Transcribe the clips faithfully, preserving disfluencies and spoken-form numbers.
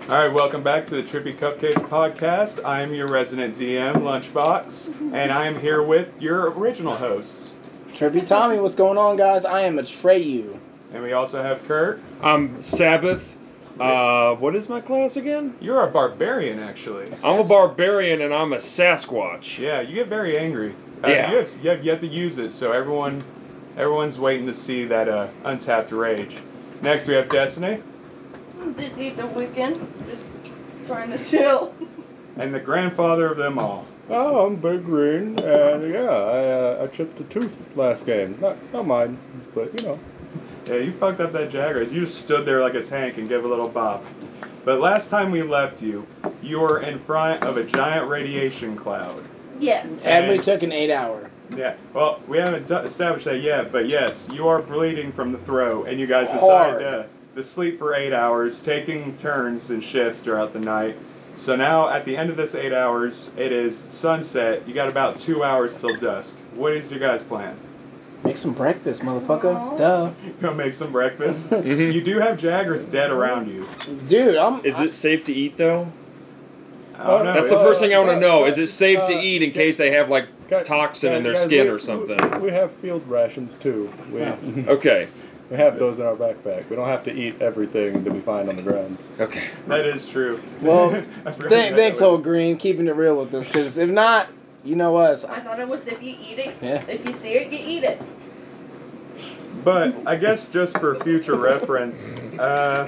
All right, welcome back to the Trippy Cupcakes podcast. I am your resident D M, Lunchbox, and I am here with your original hosts. Trippy Tommy, what's going on, guys? I am Atreyu. And we also have Kurt. I'm Sabbath. Uh, what is my class again? You're a barbarian, actually. I'm a barbarian and I'm a Sasquatch. Yeah, you get very angry. Uh, Yeah. You have, you have yet to use it, so everyone, everyone's waiting to see that uh, untapped rage. Next, we have Destiny. Busy the weekend, just trying to chill. And the grandfather of them all. Oh, I'm Big Green, and yeah, I uh, I chipped a tooth last game. Not not mine, but you know. Yeah, you fucked up that Jaguars. You just stood there like a tank and gave a little bop. But last time we left you, you were in front of a giant radiation cloud. Yeah. And we took an eight hour. Yeah, well, we haven't d- established that yet, but yes, you are bleeding from the throat, and you guys decided to, to sleep for eight hours, taking turns and shifts throughout the night. So now, at the end of this eight hours, it is sunset. You got about two hours till dusk. What is your guys' plan? Make some breakfast, motherfucker. Aw. Duh. Go make some breakfast? Mhm. You do have Jaggers dead around you. Dude, I'm... Is it safe to eat though? I don't know. That's the Uh, first thing I want to uh, know. uh, Is it safe to uh, eat in guys- case they have like Guys- toxin in their guys, skin we- or something? We, we have field rations too. We, Okay. we have those in our backpack. We don't have to eat everything that we find on the ground. Okay. That is true. Well, I forgot Th- that thanks, way. old Green, keeping it real with us. Because if not, you know us. I thought it was if you eat it, Yeah. if you see it, you eat it. But I guess just for future reference, uh,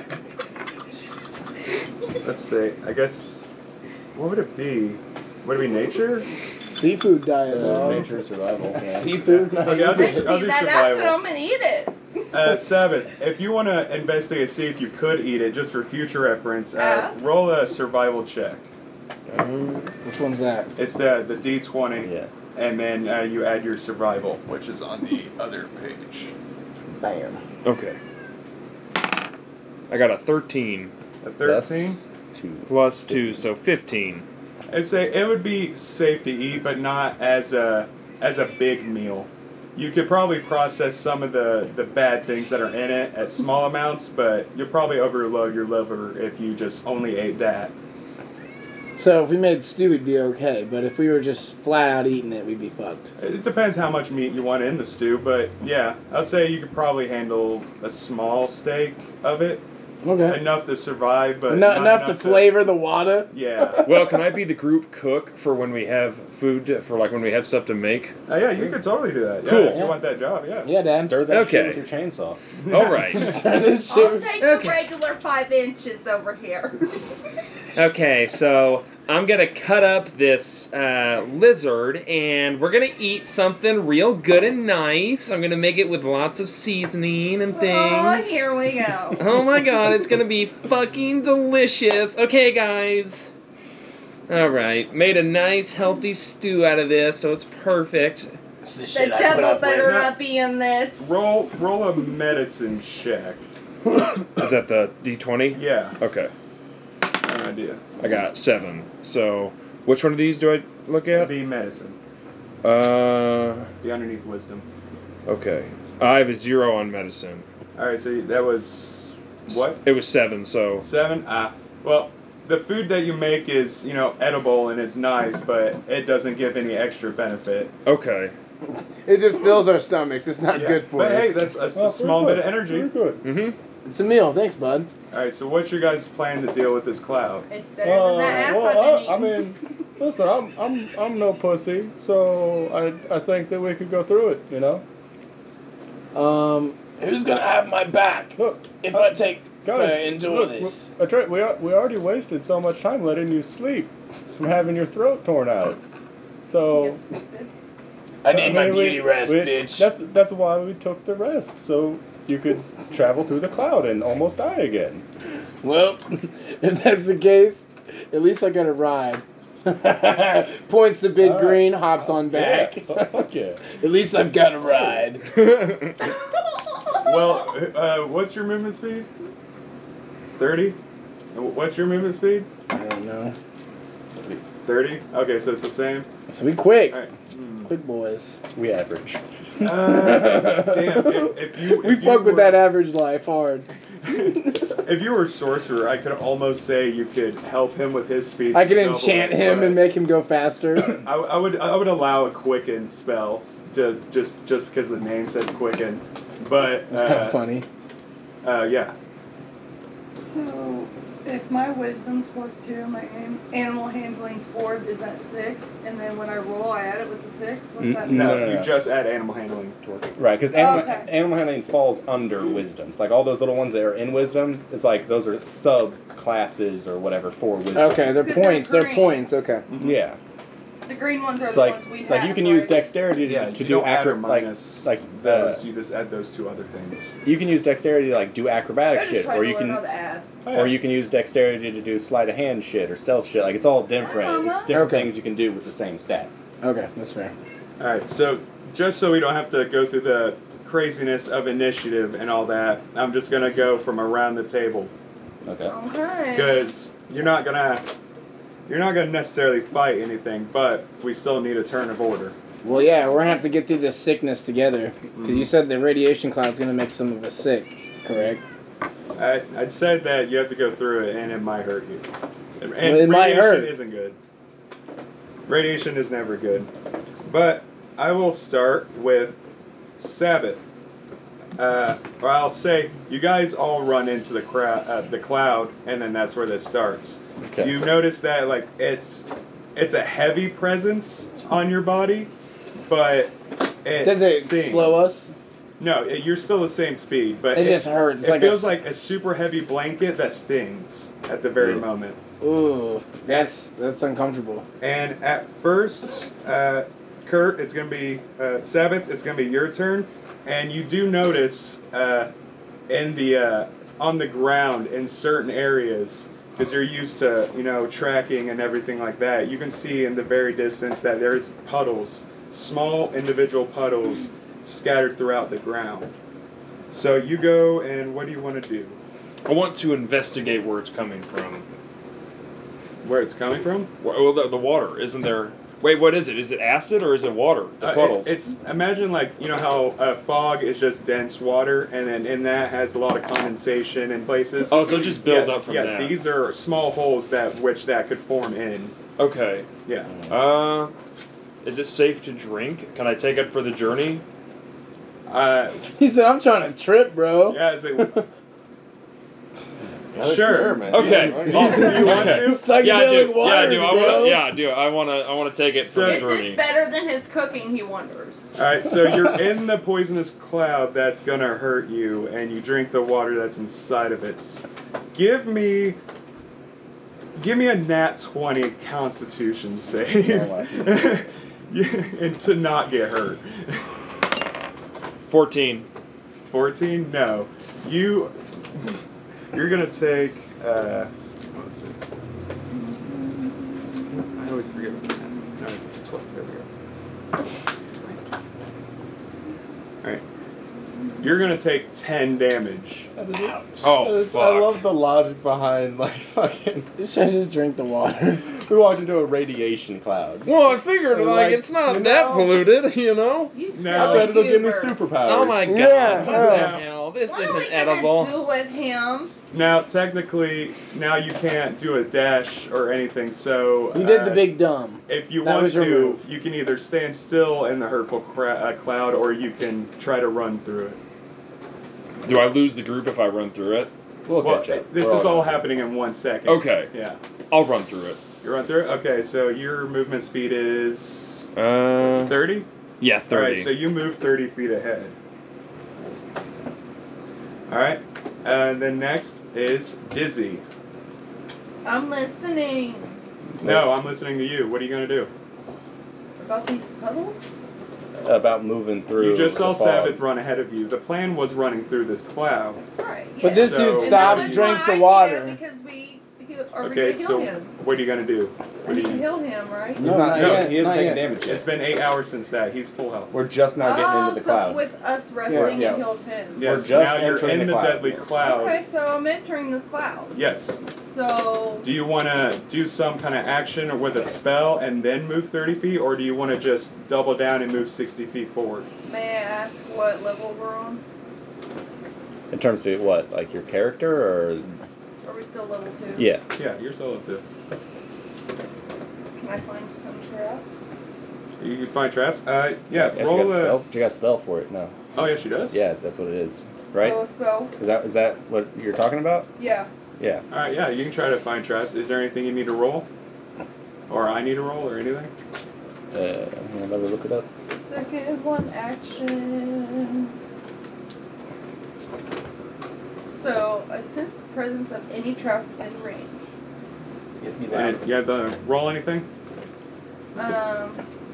let's see. I guess what would it be? Would it be nature? Seafood diet, Uh, dog. nature survival. Yeah. Seafood. Okay, I'll If do, you I'll see do that survival. acid, I'm gonna eat it. Uh, Sabbath, if you want to investigate, see if you could eat it, just for future reference, uh, Yeah. roll a survival check. Which one's that? It's the the D twenty, Yeah. and then uh, you add your survival, which is on the other page. Bam. Okay. I got a thirteen A thirteen. That's two. plus two, so fifteen. I'd say it would be safe to eat, but not as a as a big meal. You could probably process some of the, the bad things that are in it at small amounts, but you'll probably overload your liver if you just only ate that. So if we made stew, we'd be okay. But if we were just flat out eating it, we'd be fucked. It depends how much meat you want in the stew, but yeah, I'd say you could probably handle a small steak of it. Okay. Enough to survive, but No, not enough to flavor the water. Yeah. Well, can I be the group cook for when we have food to, for like when we have stuff to make? Uh, yeah, you could totally do that. Yeah, Cool. if you want that job, yeah. Yeah, Dad. Stir that shit Okay. with your chainsaw. All right. Turn this I'll shit. take Okay. the regular five inches over here. Okay, so I'm gonna cut up this uh, lizard, and we're gonna eat something real good and nice. I'm gonna make it with lots of seasoning and Oh, things. here we go. Oh my god, it's gonna be fucking delicious. Okay, guys. Alright, made a nice healthy stew out of this, so it's perfect. It's the The shit I put devil up better with. not be in this. Roll roll a medicine check. Is that the D twenty? Yeah, Okay, no idea. I got seven. So, which one of these do I look It'd at? be medicine. Uh, Be underneath wisdom. okay. I have a zero on medicine. All right, so that was what? It was seven, so. Seven. Ah, well, the food that you make is you know edible and it's nice, but it doesn't give any extra benefit. Okay. It just fills our stomachs. It's not Yeah, good for but us. hey, that's a, Well, a small very bit of good. energy. Very good. Mm-hmm. It's a meal. Thanks, bud. All right, so what's your guys' plan to deal with this cloud? It's better than that ass Uh, well, I've been I, I eating. mean, listen, I'm I'm I'm no pussy, so I I think that we could go through it. You know. Um, who's gonna have my back Look, if uh, I take guys, uh, enjoy look, this? we, Atra- we we already wasted so much time letting you sleep from having your throat torn out. So. I need my mean, we- beauty rest, we- bitch. That's that's why we took the rest, so you could travel through the cloud and almost die again. Well, if that's the case, at least I got a ride. Points to Big All right. Green, hops on back. Yeah, fuck yeah. At least I've got a ride. Well, uh, what's your movement speed? thirty? What's your movement speed? I don't know. thirty? Okay, so it's the same. So we quick. All right. Hmm. Quick boys. We average. Uh, damn, if, if you... We if you fuck with were- that average life hard. if you were a sorcerer, I could almost say you could help him with his speed. I can double enchant it, him but and make him go faster. I, I would I would allow a quicken spell to just just because the name says quicken, but It's kind uh, of funny. uh, yeah. So, if my wisdom's plus two, my anim- animal handling's four, is that six? And then when I roll, I add it with the six? What's that mean? No, no, you no. just add animal handling to it. Right, because animal, Okay. animal handling falls under wisdom. So, like all those little ones that are in wisdom, it's like those are sub classes or whatever for wisdom. Okay, they're Because they're points. They're green. points. Okay. Yeah. The green ones are It's the like ones we have. like you can use right? dexterity to, Yeah, to you do don't add or acro- like minus like those. the, You just add those two other things. you can use dexterity to like do acrobatic I just shit, tried or to you learn can how to add. or you can use dexterity to do sleight of hand shit or stealth shit. Like it's all different. Uh-huh. It's different Okay. things you can do with the same stat. Okay, that's fair. All right, so just so we don't have to go through the craziness of initiative and all that, I'm just gonna go from around the table Okay. Okay. because you're not gonna you're not gonna necessarily fight anything, but we still need a turn of order. Well, yeah, we're gonna have to get through this sickness together. Because Mhm. you said the radiation cloud's gonna make some of us sick, correct? I I said that you have to go through it, and it might hurt you. And Well, it might radiation hurt. isn't good. Radiation is never good. But I will start with Sabbath. Uh, or I'll say you guys all run into the crowd, uh, the cloud, and then that's where this starts. Okay. You notice that like it's it's a heavy presence on your body, but it Does it stings. slow us? No, it, you're still the same speed, but It just hurts. It's It like a feels s- like a super heavy blanket that stings at the very Mm. moment. Ooh, that's that's uncomfortable. And at first, uh, Kurt, it's gonna be uh, Sabbath. It's gonna be your turn, and you do notice uh, in the uh, on the ground in certain areas, because you're used to you know tracking and everything like that. You can see in the very distance that there's puddles, small individual puddles scattered throughout the ground. So you go, and what do you want to do? I want to investigate where it's coming from. Where it's coming from? Well, the, the water isn't there. Wait, what is it? Is it acid or is it water? The Uh, it- puddles. it's imagine like you know how uh, fog is just dense water, and then in that has a lot of condensation in places. oh, so just build yeah, up from yeah, that. these are small holes that which that could form in. Okay. Yeah. Uh, is it safe to drink? Can I take it for the journey? Uh, He said, "I'm trying to trip, bro." yeah. Is it, Yeah, it's Sure. there, man. Okay. Yeah, do, yeah. you, do you want Okay. to? Psychedelic yeah, I do. Yeah, I waters, do. I bro. wanna, yeah, I do. I want to. I want to take it So- for the Is journey. this better than his cooking, he wonders? All right. So you're in the poisonous cloud that's gonna hurt you, and you drink the water that's inside of it. Give me. Give me a nat twenty Constitution save. Oh, my. Yeah, and to not get hurt. Fourteen. fourteen? No. You. You're gonna take. Uh, what was it? I always forget what the ten. No, it's twelve. There we go. Alright. You're gonna take ten damage. Oh, This- fuck. I love the logic behind like fucking. Should I just drink the water? We walked into a radiation cloud. Well, I figured like, Like, it's not you that know? polluted, you know. You No. I silly bet it'll give me goober. superpowers. Oh my god! Yeah, what the yeah. hell? This What are isn't we gonna edible. do with him? Now, technically, now you can't do a dash or anything, so. You did the uh, big dumb. If you That want was your to, move. you can either stand still in the hurtful cra- uh, cloud, or you can try to run through it. Do I lose the group if I run through it? We'll Well, catch up. this We're is all done. happening in one second. Okay, Yeah. I'll run through it. You run through it? Okay, so your movement speed is Uh, thirty? yeah, thirty. Alright, so you move thirty feet ahead. Alright, and then next is Dizzy. I'm listening. No, I'm listening to you. What are you going to do? About these puddles? About moving through. You just saw the fog. Sabbath run ahead of you. The plan was running through this cloud. Right. But yes. this So- dude And And stops, that was drinks my the idea water. Because we, he, are we Okay, gonna heal so him? what are you going to do? I What do need to you heal him, right? He's No, not. not no, yet, he isn't not taking yet. damage yet. It's been eight hours since that. He's full health. We're just now getting oh, into the so cloud. with us wrestling Yeah. and healed him. Yes, just now you're entering in the the, cloud, deadly yes. cloud. Okay, so I'm entering this cloud. Yes. So Do you want to do some kind of action or with a spell and then move thirty feet, or do you want to just double down and move sixty feet forward? may I ask what level we're on? In terms of what, like your character, or Are we still level two? yeah? Yeah, you're solo too. Can I find some traps? You can find traps. Uh, yeah. Yes, roll you got a a. spell. You got a spell for it? No. Oh yeah, she does. Yeah, that's what it is, right? Oh, a spell. Is that is that what you're talking about? Yeah. Yeah. All right. Yeah, you can try to find traps. Is there anything you need to roll, or I need to roll, or anything? Uh, I'll never look it up. Second one, action. So, I sense the presence of any trap within range. Gives me And that. you have to roll anything? Um,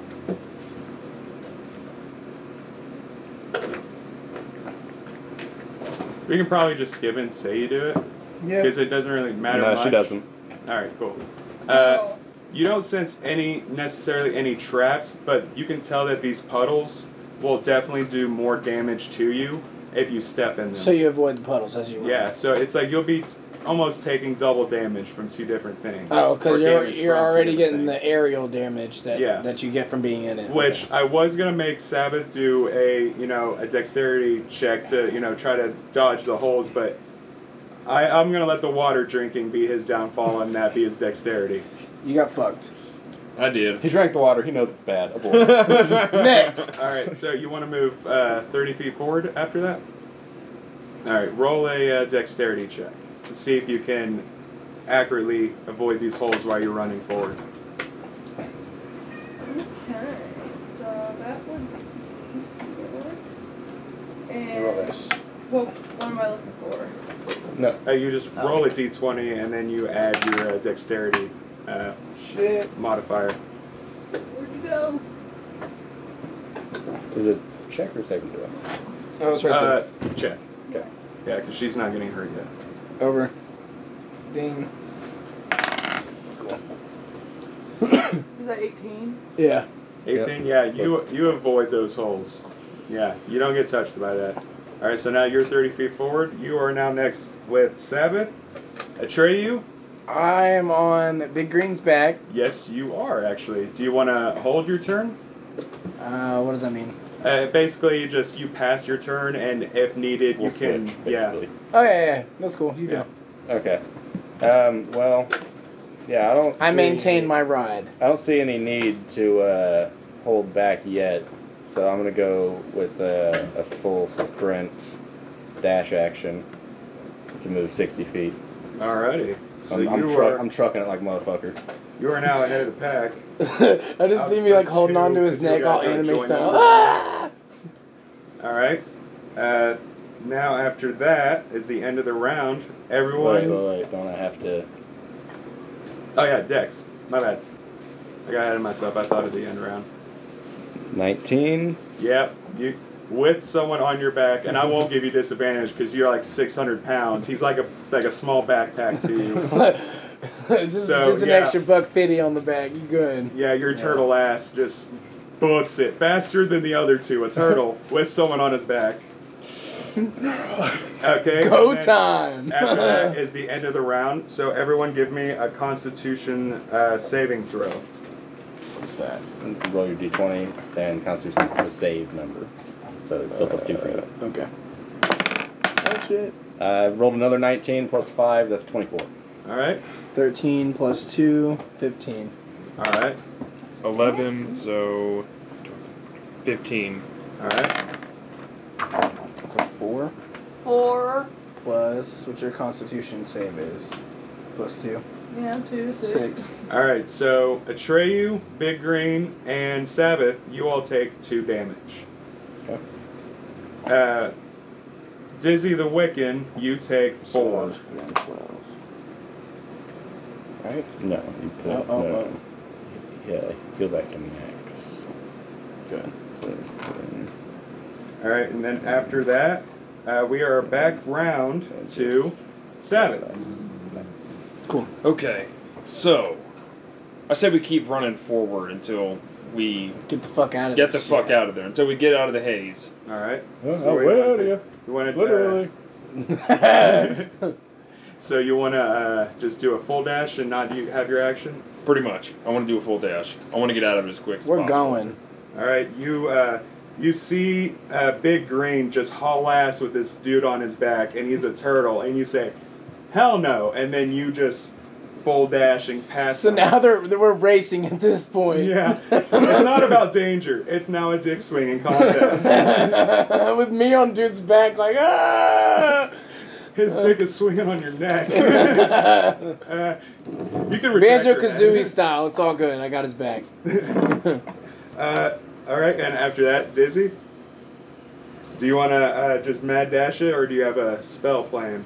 We can probably just skip it and say you do it, Yeah. because it doesn't really matter No, much. she doesn't. All right, cool. Uh, oh, you don't sense any necessarily any traps, but you can tell that these puddles will definitely do more damage to you if you step in them. So you avoid the puddles as you run. Yeah, so it's like you'll be t- almost taking double damage from two different things. Oh, or because you're damage you're from two already different getting things. the aerial damage that Yeah. that you get from being in it. Which Okay. I was gonna make Sabbath do a you know a dexterity check to you know try to dodge the holes, but I I'm gonna let the water drinking be his downfall and that be his dexterity. You got fucked. I did. He drank the water. He knows it's bad. Avoid. Next. All right, so you want to move uh, thirty feet forward after that? All right, roll a uh, dexterity check to see if you can accurately avoid these holes while you're running forward. okay. So that would be And Roll this. well, what am I looking for? No. Uh, you just Oh. roll a d twenty and then you add your uh, dexterity uh, Shit. modifier. Where'd you go? Is it check or saving throw? Oh, it's right Uh, check. Okay. Yeah, because she's not getting hurt yet. there. Over. Ding. Is that eighteen? Yeah. eighteen, yeah, you you avoid those holes. Yeah, you don't get touched by that. All right, so now you're thirty feet forward. You are now next with Sabbath. Atreyu? I am on Big Green's back. Yes, you are actually. Do you want to hold your turn? Uh, what does that mean? Uh, basically, you just you pass your turn, and if needed, We'll you can. switch, Yeah. basically. Oh yeah, yeah, yeah. That's cool. You Yeah. go. Okay. Um, well, yeah, I don't. I see- maintain my ride. I don't see any need to uh, hold back yet, so I'm gonna go with a, a full sprint dash action to move sixty feet. Alrighty. So I'm, I'm, you truck, are I'm trucking it like a motherfucker. you are now ahead of the pack. I just I see was me like gonna holding too, on to his 'cause you neck, all guys are anime joining style. over. Ah! All right. Uh, now after that is the end of the round. Wait, Everyone. wait, wait! Don't I have to? Oh yeah, Dex. My bad. I got ahead of myself. I thought of the end round. nineteen. Yep. You with someone on your back, and I won't give you disadvantage because you're like six hundred pounds. He's like a like a small backpack to you. just So, just an yeah. extra buck fifty on the back. You good? Yeah, your turtle ass just books it faster than the other two. A turtle with someone on his back. Okay. Go and then time. After that is the end of the round. So everyone, give me a Constitution uh, saving throw. What's that? Roll your d twenty and Constitution the save number, so it's still plus two for you. Okay. Oh shit. I rolled another nineteen plus five. That's twenty-four. All right. Thirteen plus two, fifteen. All right. eleven, so fifteen. All right. That's a four. Four. Plus, what's your Constitution save is? Plus two. Yeah, two, six. Six. All right. So Atreyu, Big Green, and Sabbath, you all take two damage. Okay. Uh, Dizzy the Wiccan, you take four. twelve. Right? No, you put Oh, oh, no. oh. Yeah, go back to max. Good. So it's ten. All right, and then after that, uh, we are back round to Sabbath. Cool. Okay, so I say we keep running forward until we Get the fuck out of get the this fuck shit. out of there, until we get out of the haze. All right. Oh, So we way wanna- out of you. You want to Literally. So you want to uh, just do a full dash and not do, have your action? Pretty much. I want to do a full dash. I want to get out of it as quick as We're possible. going. All right, you uh, you see uh, Big Green just haul ass with this dude on his back, and he's a turtle, and you say, hell no, and then you just full dashing past So him. now they're, they we're racing at this point. Yeah. It's not about danger. It's now a dick swinging contest. With me on dude's back, like, ah! His dick is swinging on your neck. uh, you can retract Banjo your Kazooie head. style. It's all good. I got his back. uh, all right, and after that, Dizzy? Do you want to uh, just mad dash it, or do you have a spell plan?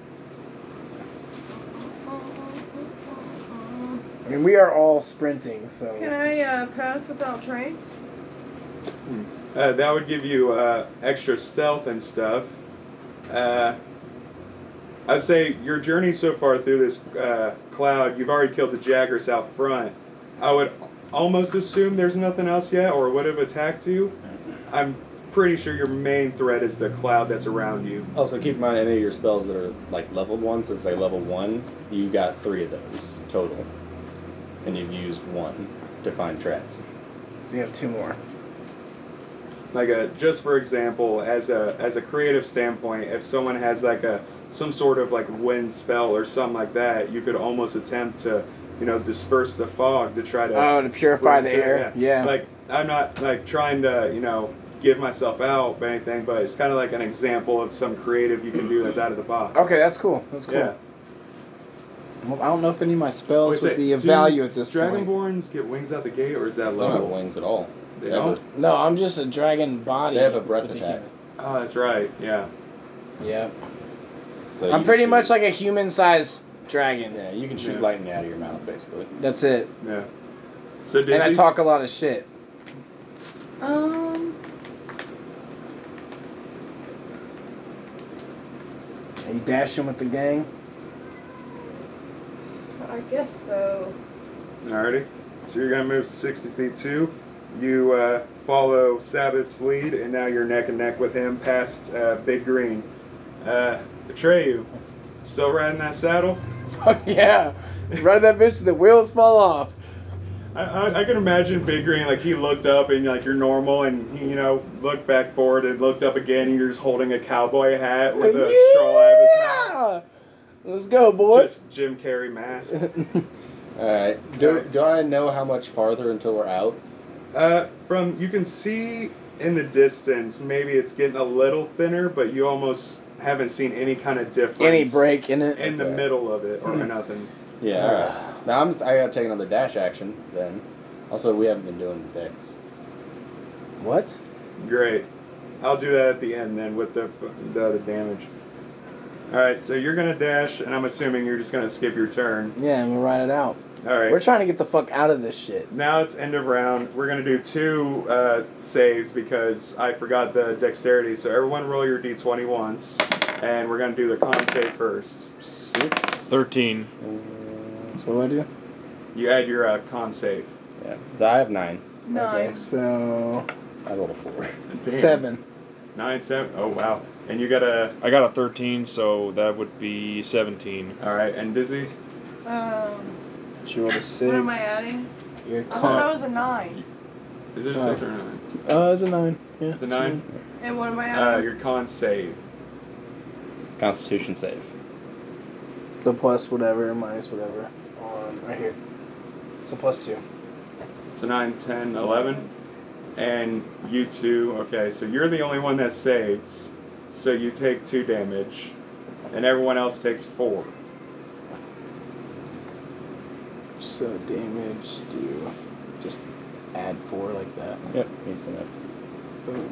I mean, we are all sprinting, so. Can I uh, pass without trace? Uh, that would give you uh, extra stealth and stuff. Uh, I'd say your journey so far through this uh, cloud, you've already killed the Jaggers out front. I would almost assume there's nothing else yet, or would have attacked you. I'm pretty sure your main threat is the cloud that's around you. Also, keep in mind any of your spells that are like leveled ones. So it's like level one. You got three of those total, and you've used one to find traps. So you have two more. Like a, just for example, as a as a creative standpoint, if someone has like a some sort of like wind spell or something like that, you could almost attempt to, you know, disperse the fog to try to Oh, to purify the spread- air? Yeah. Like I'm not like trying to, you know, give myself out or anything, but it's kind of like an example of some creative you can do that's out of the box. Okay, that's cool. That's cool. Yeah. Well, I don't know if any of my spells Wait, would say, be of do value at this point. Dragonborns get wings out the gate, or is that They don't have low? wings at all. They They have don't? No, I'm just a dragon body. They have a breath with attack. Oh, that's right. Yeah. human- Yeah. So I'm you pretty can much shoot- like a human-sized dragon. Yeah, you can shoot Yeah. lightning out of your mouth, basically. That's it. Yeah. So Dizzy, And I talk a lot of shit. Um, Are you dashing with the gang? I guess so. Alrighty. So you're gonna move sixty feet too. You uh, follow Sabbath's lead, and now you're neck and neck with him past uh, Big Green. Uh, Atreyu, still riding that saddle? Fuck yeah. Ride that bitch till the wheels fall off. I, I, I can imagine Big Green, like he looked up and like you're normal, and he, you know, looked back forward and looked up again, and you're just holding a cowboy hat with a straw out of his mouth. Yeah! Let's go, boys. Just Jim Carrey mask. Alright. Do, Alright. do I know how much farther until we're out? Uh, from you can see in the distance, maybe it's getting a little thinner, but you almost haven't seen any kind of difference. Any break in it? in the Okay. middle of it or nothing. Yeah, alright. Now I'm just, I gotta take another dash action then. Also, we haven't been doing the decks. What? Great. I'll do that at the end then with the the other damage. All right, so you're gonna dash, and I'm assuming you're just gonna skip your turn. Yeah, and we'll ride it out. All right. We're trying to get the fuck out of this shit. Now it's end of round. We're gonna do two uh, saves because I forgot the dexterity. So everyone roll your d twenty once, and we're gonna do the con save first. Six. Thirteen. So what do I do? You add your uh, con save. Yeah. So I have nine. Nine. So I rolled a four. Damn. seven. Nine, seven. Oh wow. And you got a. I got a thirteen, so that would be seventeen. All right, and Dizzy. Um, She rolled a six. what am I adding? Your I thought con- that was a nine. Is it a Oh. six or a nine? Uh, it's a nine. Yeah. It's a nine. And what am I Uh, adding? your con save. Constitution save. The plus whatever, minus whatever. On right here. So plus two. So nine, ten, eleven. And you two, okay, so you're the only one that saves. So you take two damage. And everyone else takes four. So damage do just add four like that. Yep. He's gonna. Boom.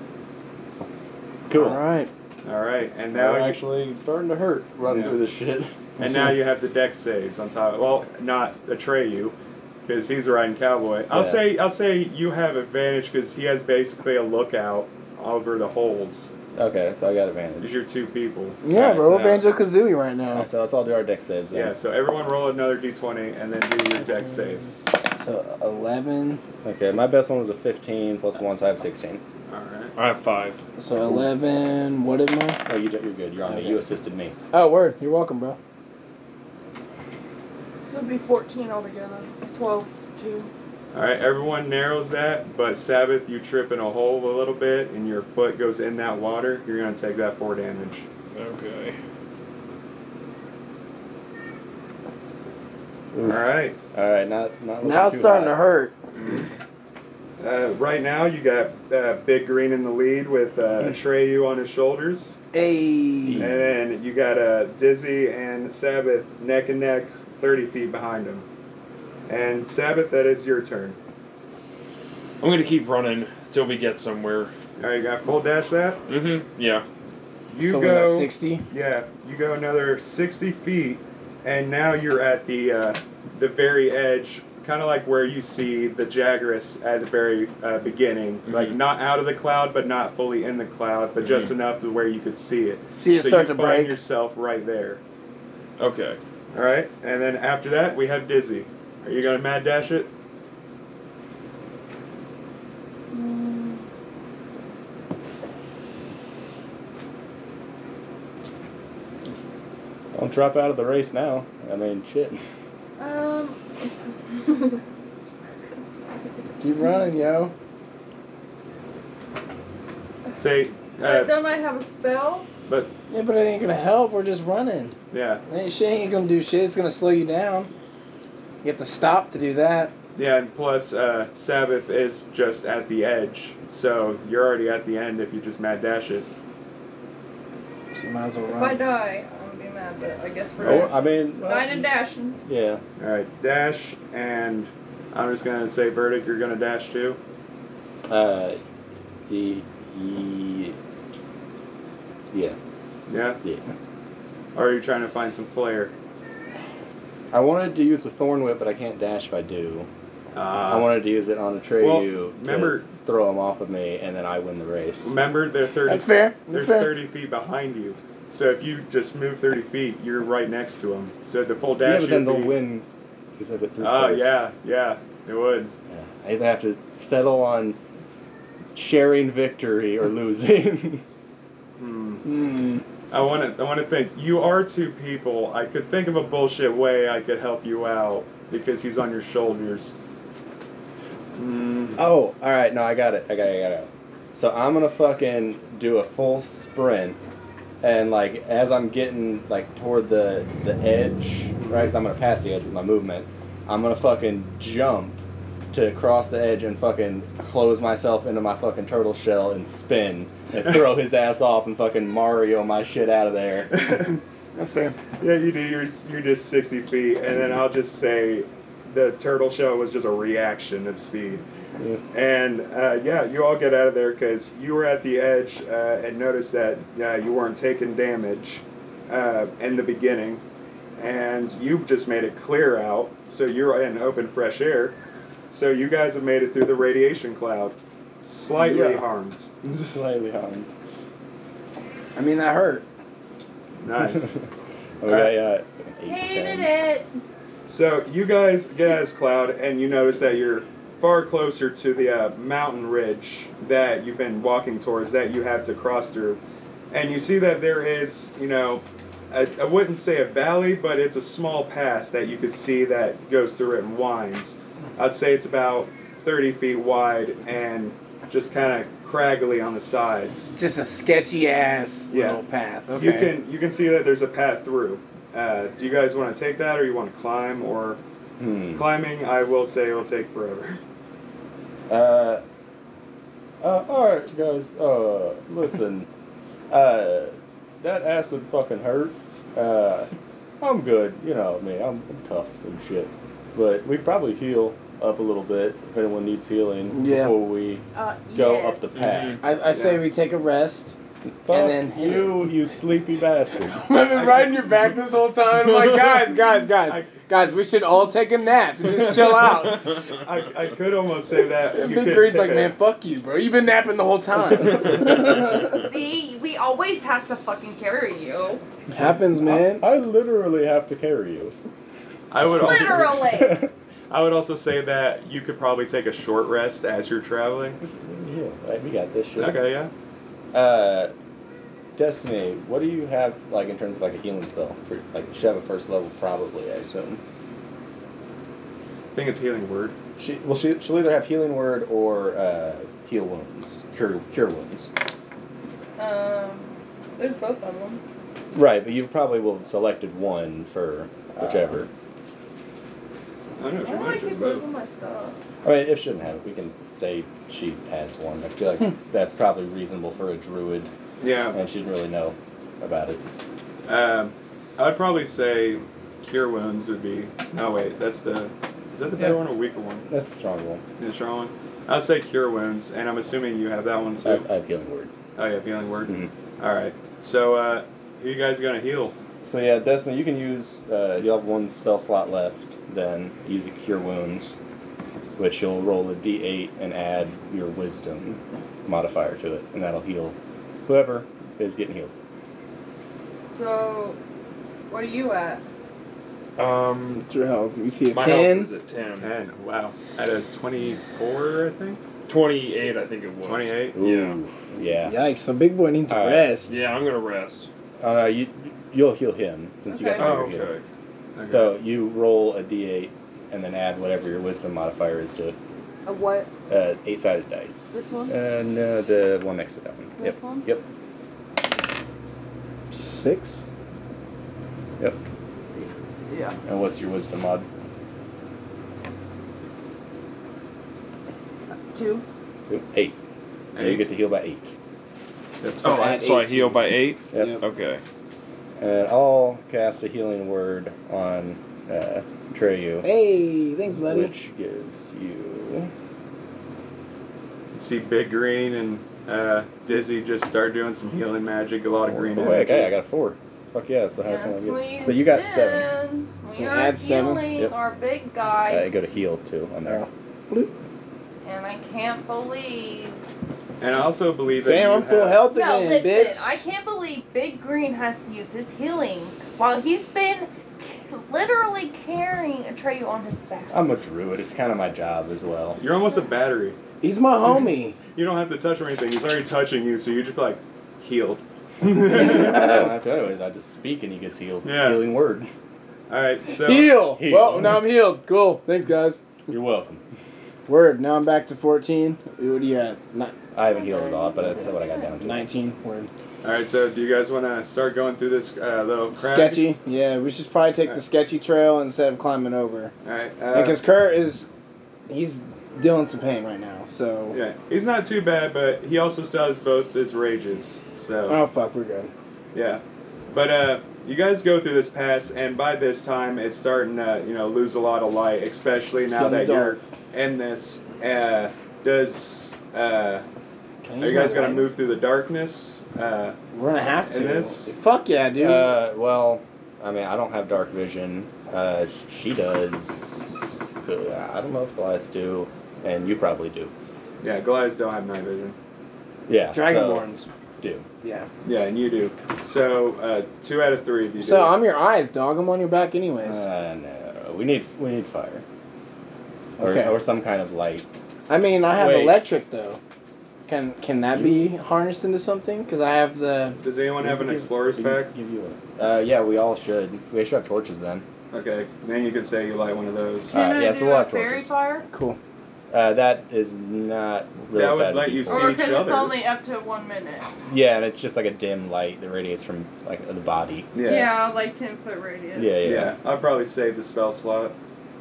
Cool. All right. Alright, and now Now you, actually it's starting to hurt running Yeah. through this shit. and now you have the dex saves on top. Well, not Atreyu, because he's riding cowboy. I'll Yeah. say I'll say you have advantage because he has basically a lookout over the holes. Okay, so I got advantage. Because you're two people. Yeah, Alright, bro. so We're now- Banjo Kazooie right now. Alright, so let's all do our deck saves then. Yeah, so everyone roll another d twenty and then do your dex save. So eleven. Okay, my best one was a fifteen plus one, so I have sixteen. Alright. I have five. So eleven. What am I? Oh, you, you're good. You're on me. Okay. You assisted me. Oh, word. You're welcome, bro. So it'd be fourteen altogether. Twelve, two. All right, everyone narrows that, but Sabbath, you trip in a hole a little bit, and your foot goes in that water. You're gonna take that four damage. Okay. All right. All right, not not. Now it's too starting to hot. hurt. Uh, right now, you got uh, Big Green in the lead with uh, Atreyu on his shoulders, Hey. and then you got uh, Dizzy and Sabbath neck and neck, thirty feet behind him. And Sabbath, that is your turn. I'm gonna keep running till we get somewhere. All right, you got full dash that. Mm-hmm. Yeah. You so we got go sixty. Yeah, you go another sixty feet, and now you're at the uh, the very edge, kind of like where you see the Jagras at the very uh, beginning, Mm-hmm. like not out of the cloud, but not fully in the cloud, but just enough to where you could see it. See it so start you to find break. yourself right there. Okay. All right, and then after that we have Dizzy. Are you gonna mad dash it? Mm, Don't drop out of the race now. I mean, shit. Um. Keep running, yo. Say, but uh, don't I have a spell? but Yeah, but it ain't gonna help. We're just running. yeah, It ain't, shit ain't gonna do shit. It's gonna slow you down. You have to stop to do that. yeah, and plus uh, Sabbath is just at the edge, so you're already at the end if you just mad dash it. So you might as well If I run. die, I'm gonna be mad, but I guess we're Oh, dashing. I mean, well, Nine and dashing. yeah. All right, dash, and I'm just gonna say verdict. You're gonna dash too. Uh, he, he, yeah, Yeah. yeah. Or are you trying to find some flair? I wanted to use the Thorn Whip, but I can't dash if I do. Uh, I wanted to use it on Atreyu remember- to throw him off of me, and then I win the race. Remember, they're thirty. That's fair. They're That's fair. thirty feet behind you. So if you just move thirty feet, you're right next to them. So the full Yeah, dash. but then would they'll be- win because I get through Oh first. yeah, yeah, it would. Yeah. I either have to settle on sharing victory or losing. Hmm. Hmm. I want to. I want to think. You are two people. I could think of a bullshit way I could help you out because he's on your shoulders. Hmm. Oh, all right. No, I got it. I got it. I got it. So I'm gonna fucking do a full sprint, and like as I'm getting like toward the the edge, right? Because I'm gonna pass the edge with my movement. I'm gonna fucking jump to cross the edge and fucking close myself into my fucking turtle shell and spin and throw his ass off and fucking Mario my shit out of there. That's fair. Yeah, you do. You're you're just sixty feet, and then I'll just say, the turtle shell was just a reaction of speed. Yeah. And uh, yeah, you all get out of there because you were at the edge uh, and noticed that uh, you weren't taking damage uh, in the beginning, and you just made it clear out, so you're in open fresh air. So you guys have made it through the radiation cloud, slightly Yeah. harmed. Slightly harmed. I mean, that hurt. Nice. Okay, uh, Eight, Hated ten. it. So you guys get out of this cloud, and you notice that you're far closer to the uh, mountain ridge that you've been walking towards, that you have to cross through. And you see that there is, you know, I, I wouldn't say a valley, but it's a small pass that you could see that goes through it and winds. I'd say it's about thirty feet wide and just kind of craggly on the sides. Just a sketchy ass Yeah. little path. Okay. You can you can see that there's a path through. Uh, do you guys want to take that, or you want to climb? Or Hmm. climbing, I will say, will take forever. Uh, uh, alright, guys, uh, listen, uh, that acid fucking hurt. Uh, I'm good, you know me, I'm, I'm tough and shit. But we probably heal up a little bit if anyone needs healing Yeah. before we Uh, go yes. up the path. I, I say Yeah. we take a rest. fuck then hit you, you sleepy bastard. I've been riding your back this whole time. I'm like, guys, guys, guys, guys, we should all take a nap and just chill out. I, I could almost say that. And You Big could Green's take like, a- man, fuck you, bro. You've been napping the whole time. See, we always have to fucking carry you. Happens, man. I, I literally have to carry you. I would also, Literally. I would also say that you could probably take a short rest as you're traveling. Yeah, right, we got this shit. Okay, yeah. Uh, Destiny, what do you have, like, in terms of, like, a healing spell? For, like, you should have a first level, probably, I assume. I think it's healing word. She well, she she'll either have healing word or uh, heal wounds, cure cure wounds. Um, there's both of them. Right, but you probably will have selected one for whichever. I don't know if Why you do I might keep do losing both. my stuff? I mean, if she doesn't have it, we can say she has one. I feel like that's probably reasonable for a druid, Yeah. and she didn't really know about it. Um, I would probably say cure wounds would be. No wait, that's the. Is that the better Yeah. one or weaker one? That's the strong one. The strong one. I'll say cure wounds, and I'm assuming you have that one I too. have, I have healing word. Oh yeah, healing word. Mhm. All right. So uh, who you guys gonna heal? So yeah, Destiny, you can use. Uh, you'll have one spell slot left. Then use a cure wounds, which you'll roll a d eight and add your wisdom modifier to it, and that'll heal whoever is getting healed. So, what are you at? Um, What's your health? You see a my health ten? is at ten. Ten. Wow. At a twenty-four, I think. twenty-eight, I think it was. Twenty-eight. Yeah. Ooh, yeah. Yikes! So big boy needs a All right. rest. Yeah, I'm gonna rest. Uh, no, you you'll heal him since you got Okay. the Oh, higher heal. okay. Okay. So you roll a d eight and then add whatever your wisdom modifier is to it. A what? Uh, eight-sided dice. This one? Uh, no, the one next to that one. This yep. one? Yep. Six. Yep. Yeah. And what's your wisdom mod? Two. Two. Eight. So you Eight. get to heal by eight. Yep. Oh, I, add so I eight. heal by eight? Yep. Yep. Okay. And I'll cast a healing word on uh, Treyu, Hey, thanks, buddy. which gives you. See Big Green and uh, Dizzy just start doing some healing magic. A lot of green Oh, energy. okay, I got a four. Fuck yeah, that's the highest Yes, one I we get. So you got seven. did. So We are add seven. healing Yep. our big Uh, guy, you go to heal too on there. and I can't believe. And I also believe that Damn, you I'm full have, health No, again, listen, bitch. I can't believe Big Green has to use his healing while he's been literally carrying a tray on his back. I'm a druid. It's kind of my job as well. You're almost a battery. He's my homie. You don't have to touch him or anything. He's already touching you, so you're just like healed. I don't have to anyways. I just speak and he gets healed. Yeah. Healing word. All right. So Heal. Heal. Well, now I'm healed. Cool. Thanks, guys. You're welcome. Word. Now I'm back to fourteen. What are you at? Ni- I haven't healed at all, but that's what I got down to. nineteen. Word. All right. So do you guys want to start going through this uh, little crag? Sketchy. Yeah, we should probably take the Alright. sketchy trail instead of climbing over. All right. Uh, Because Kurt is, he's dealing some pain right now. So. yeah, he's not too bad, but he also still has both his rages. So Oh fuck, we're good. yeah, but uh, you guys go through this pass, and by this time it's starting to you know lose a lot of light, especially now Getting that dark. you're in this. Uh, does uh, Can are you use guys my gonna light? move through the darkness? Uh, We're gonna have in to. this? Fuck yeah, dude. Uh, well, I mean, I don't have dark vision. Uh, she does. I don't know if Goliaths do, and you probably do. yeah, Goliaths don't have night vision. Yeah. Dragonborns. So, do. Yeah. Yeah, and you do. So uh, two out of three of you do. So I'm your eyes, dog. I'm on your back anyways. Uh, no, we need we need fire. Or, Okay. or some kind of light. I mean, I have Wait. electric though. Can can that be harnessed into something? Because I have the. Does anyone have an Give- explorer's give- pack? Give you a, uh, yeah, we all should. We should have torches then. Okay, then you could say you light one of those. Uh, Can I yeah, do so we'll a have fairy torches. fire? Cool. Uh, that is not really That would bad let to you people. see Or each because it's other. only up to one minute. Yeah, and it's just like a dim light that radiates from like the body. Yeah. Yeah, like ten foot radius. Yeah, yeah. Yeah, yeah. I'd probably save the spell slot.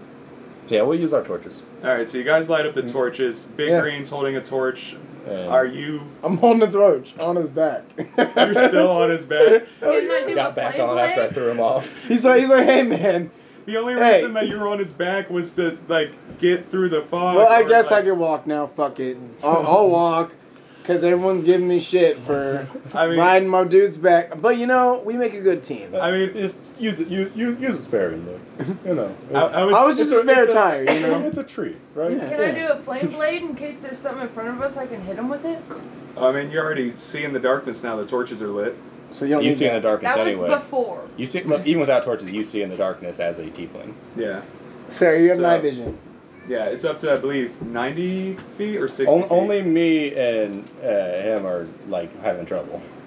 So yeah, we'll use our torches. All right, so you guys light up the torches. Big Yeah. Green's holding a torch. And Are you? I'm holding the torch on his back. You're still on his back. Oh, Can I yeah. do got a back flame on after I blade? threw him off. He's like, he's like, hey man. The only Hey. reason that you were on his back was to like get through the fog. Well, I or, guess I like- can walk now. Fuck it. I'll, I'll walk. Because everyone's giving me shit for I mean, riding my dude's back. But you know, we make a good team. I mean, Just use it. Use, use, use it sparingly. You know. I, I would. I was just it's a spare it's tire, you know? It's a tree, right? Yeah. Can I do a flame blade in case there's something in front of us I can hit him with it? I mean, you're already seeing the darkness now. The torches are lit. So you don't You need see in the that. darkness That was anyway. before. You see, look, even without torches, you see in the darkness as a tiefling. Yeah. Fair, you have So- night vision. Yeah, it's up to I believe ninety feet or sixty. On, feet. only me and uh, him are like having trouble.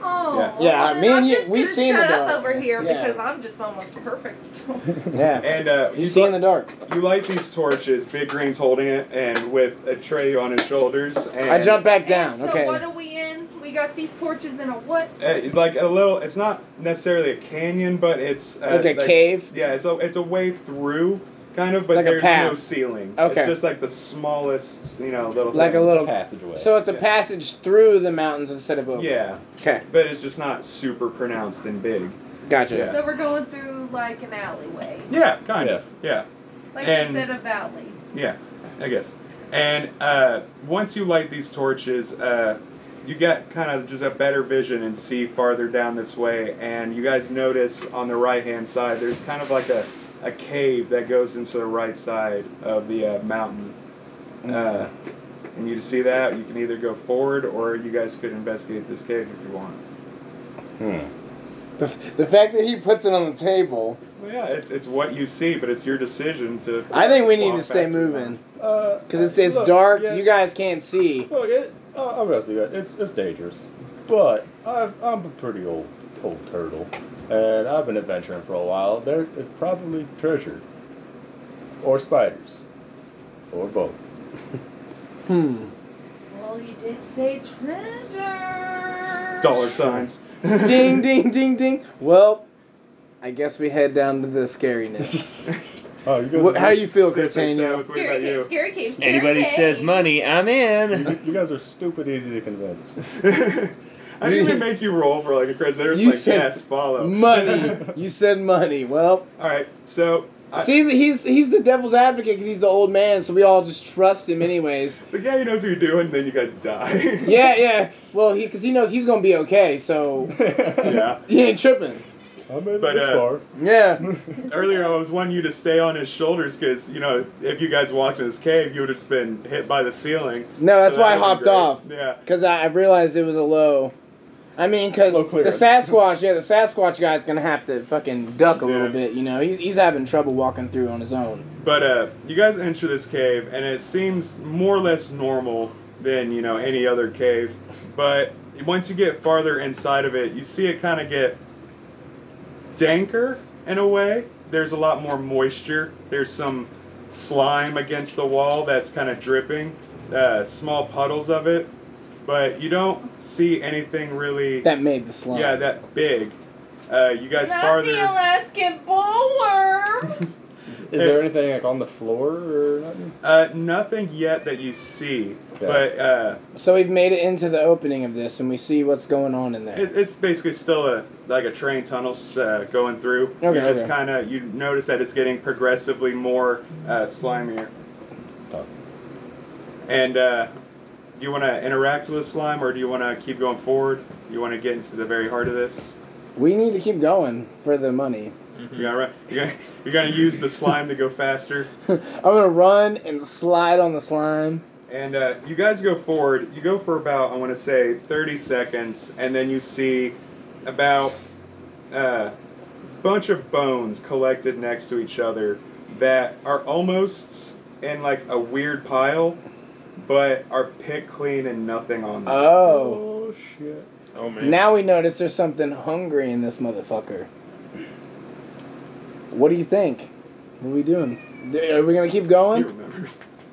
Oh. Yeah, well, me and I'm you- just we gonna see in the shut up dark. over here Yeah. because I'm just almost perfect. Yeah. And uh, You you see in the li- dark. you light these torches. Big Green's holding it, and with a tray on his shoulders. And I jump back down. And so Okay. what are we in? We got these torches in a what? Uh, like a little. It's not necessarily a canyon, but it's uh, Like a cave. Yeah, it's a it's a way through, kind of, but Like a there's path. no ceiling. Okay. It's just like the smallest, you know, little. Like a thing. little- passageway. So it's a Yeah. passage through the mountains instead of over. Yeah, Okay. but it's just not super pronounced and big. Gotcha. Yeah. So we're going through like an alleyway. Yeah, kind of. Yeah. Like And- instead of valley. Yeah, I guess. And uh, once you light these torches, uh, you get kind of just a better vision and see farther down this way. And you guys notice on the right-hand side, there's kind of like a, a cave that goes into the right side of the uh, mountain. Uh, and you see that, you can either go forward or you guys could investigate this cave if you want. Hmm. The, the fact that he puts it on the table. Well, yeah, it's it's what you see, but it's your decision to. I think we need walk to stay faster or moving. Uh, Because it's, it's look, dark. yeah, You guys can't see. Look, it, uh, I'm gonna say that it's it's dangerous, but I've, I'm a pretty old old turtle, and I've been adventuring for a while. There is probably treasure, or spiders, or both. Hmm. Well, you did say treasure. Dollar signs. Ding, ding, ding, ding. Well, I guess we head down to the scariness. Oh, you guys. What, are, how do you feel, Say- say Cortano? so. What Scary about you? cave, scary cave, scary Anybody cave. says money, I'm in. you, you guys are stupid easy to convince. I didn't even make you roll for like a quiz. There's You like said yes, follow. Money. You said money. Well, All right, so I, see, he's he's the devil's advocate because he's the old man, so we all just trust him anyways. so yeah, he knows what you're doing. Then you guys die. Yeah, yeah. Well, he because he knows he's gonna be okay, so yeah. he ain't tripping. I made it But, this uh, far. Yeah. Earlier, I was wanting you to stay on his shoulders because you know if you guys walked in this cave, you would have just been hit by the ceiling. No, that's So why I that would've hopped been off. great. Yeah. Because I, I realized it was a low. I mean, because Low the clearance. Sasquatch, yeah, the Sasquatch guy's gonna have to fucking duck a Yeah. little bit. You know, he's he's having trouble walking through on his own. But uh, you guys enter this cave, and it seems more or less normal than you know any other cave. But once you get farther inside of it, you see it kind of get danker in a way. There's a lot more moisture. There's some slime against the wall that's kind of dripping, uh, small puddles of it. But you don't see anything really, That made the slime. yeah, that big. Uh, you guys Not farther. the Alaskan bullworm. Is there anything like on the floor or nothing? Uh, nothing yet that you see, Okay. but uh, So we've made it into the opening of this, and we see what's going on in there. it, it's basically still a like a train tunnel uh, going through. Okay, you just okay. kind of you notice that it's getting progressively more uh, slimier. Oh. And uh, do you want to interact with the slime, or do you want to keep going forward? You want to get into the very heart of this? We need to keep going for the money. You gonna, you're gonna you're gonna use the slime to go faster. I'm gonna run and slide on the slime. And uh, you guys go forward. You go for about, I want to say, thirty seconds, and then you see about a uh, bunch of bones collected next to each other that are almost in like a weird pile, but are picked clean and nothing on them. Oh. Oh shit. Oh man. Now we notice there's something hungry in this motherfucker. What do you think? What are we doing? Are we gonna keep You going? remember?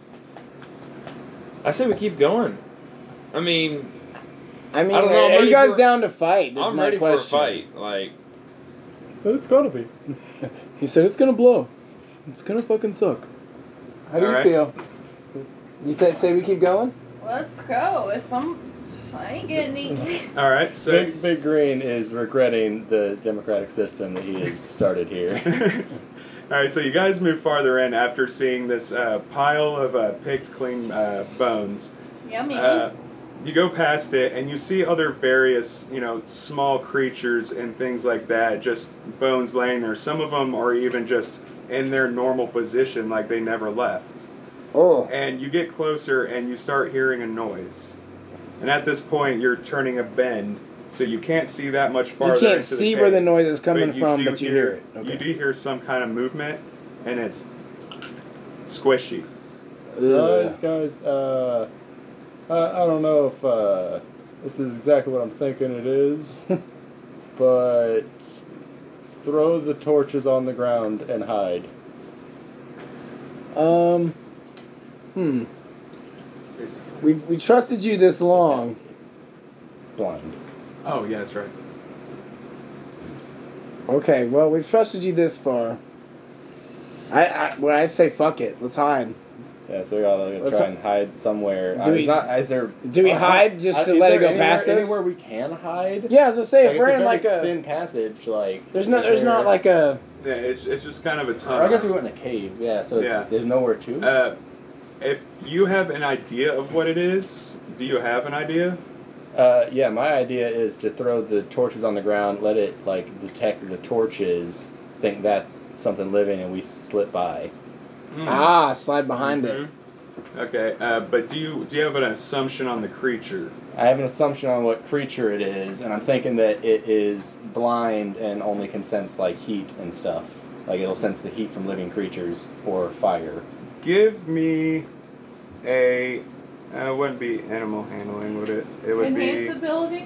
I say we keep going. I mean, I mean, I don't know, I'm are you ready guys for- down to fight? Is I'm my ready question. for a fight. Like, But it's gotta be. He said it's gonna blow. It's gonna fucking suck. How do you Alright. feel? You th- say we keep going? Let's go. If I'm, I ain't getting eaten. All right, so Big Big Green is regretting the democratic system that he has started here. all right, so you guys move farther in after seeing this uh, pile of uh, picked clean uh, bones. Yummy. Uh, you go past it and you see other various, you know, small creatures and things like that, just bones laying there. Some of them are even just in their normal position, like they never left. Oh. And you get closer and you start hearing a noise. And at this point, you're turning a bend, so you can't see that much farther. You can't into see the where the cave. noise is coming But you from, do but you hear it. You Okay. do hear some kind of movement, and it's squishy. Guys, guys, uh, I, I don't know if uh, this is exactly what I'm thinking it is. But throw the torches on the ground and hide. Um. Hmm. We we trusted you this long. Blind. Oh yeah, that's right. Okay, well we've trusted you this far. I, I when I say fuck it, let's hide. Yeah, so we gotta Let's try hi- and hide somewhere. Do Uh, we- it's not, is there? Do we uh, hide just uh, to is let it there go anywhere, past us? Anywhere we can hide? Yeah, as I say, Like, if we're it's in a like very a thin passage, like there's no is there's there- not like a Yeah, it's, it's just kind of a Or tunnel. I guess we went in a cave. Yeah, so it's, Yeah. there's nowhere to. Uh, if you have an idea of what it is, do you have an idea? Uh, yeah, my idea is to throw the torches on the ground, let it like detect the torches, think that's something living, and we slip by. Hmm. ah slide behind it. Mhm. Okay, uh, but do you do you have an assumption on the creature? I have an assumption on what creature it is, and I'm thinking that it is blind and only can sense like heat and stuff. Like it'll sense the heat from living creatures or fire. Give me a. Uh, it wouldn't be animal handling, would it? It would Enhance be. ability?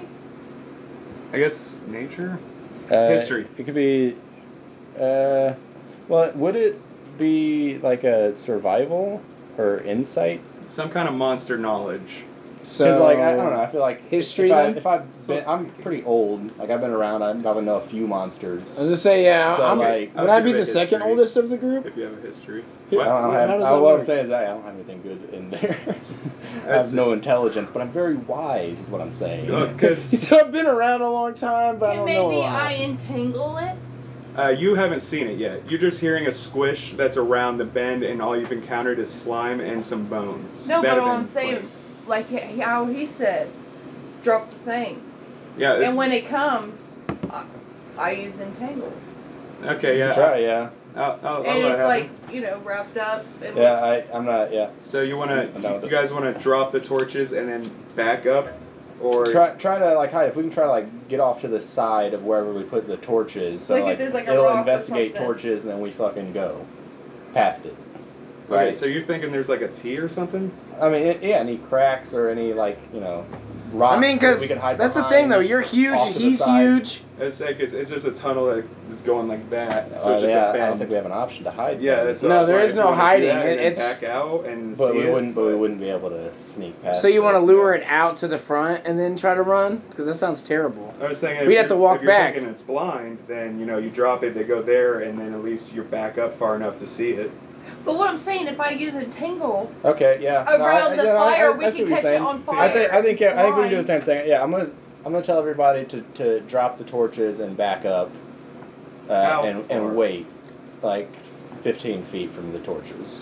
I guess nature. Uh, History. It could be. Uh, well, would it be like a survival or insight? Some kind of monster knowledge. So Because like I, I don't know, I feel like history If, I, then? if I've been, I'm pretty old. Like I've been around. I probably know a few monsters. I was just say yeah. So, I'm, like, would I'll I be give the it second history. oldest of the group? If you have a history. I What? don't How have, does I, that what I'm work? saying is that I don't have anything good in there. I That's- have no intelligence, but I'm very wise. Is what I'm saying. Because He said I've been around a long time, but I Can don't know a maybe lot. I entangle it? uh, you haven't seen it yet. You're just hearing a squish that's around the bend, and all you've encountered is slime and some bones. No, that but have I'm been saying, played. like he- how he said, drop the things. Yeah. And when it comes, I, I use entangle. Okay. You Yeah. can try, yeah, I'll, I'll, I'll And let it it's happen. like, you know, wrapped up. And yeah. I, I'm not, yeah. So you want I'm down with to, it. you guys want to drop the torches and then back up, or Try, try to like hide. If we can try to like get off to the side of wherever we put the torches, so Like if like, there's, like, a it'll rock or investigate something. torches, and then we fucking go past it. okay. Right. So you're thinking there's like a T or something? I mean, it, yeah, any cracks or any like you know rocks. I mean, that because we can hide that's the behind, thing, though. You're huge, off to the he's side. huge. It's like it's, it's just a tunnel that is going like that. So Uh, it's just yeah, a I don't bend. think we have an option to hide. Yeah, then. that's what No, I was there wondering is if no you wanna do hiding. that and It- then it's- back out and But see we it, wouldn't. But we wouldn't be able to sneak past. So you it. want to lure it out to the front and then try to run? Because that sounds terrible. I was saying if We'd have you're- to walk if you're back. thinking it's blind, then you know you drop it, they go there, and then at least you're back up far enough to see it. But what I'm saying, if I use entangle Okay, yeah. No, around I- the you know, I- fire, I- we I see can what you're catch it saying. on See, fire. I think I think yeah, I think we can do the Blind. same thing. Yeah, I'm gonna I'm gonna tell everybody to, to drop the torches and back up, uh, How and far? and wait, like fifteen feet from the torches.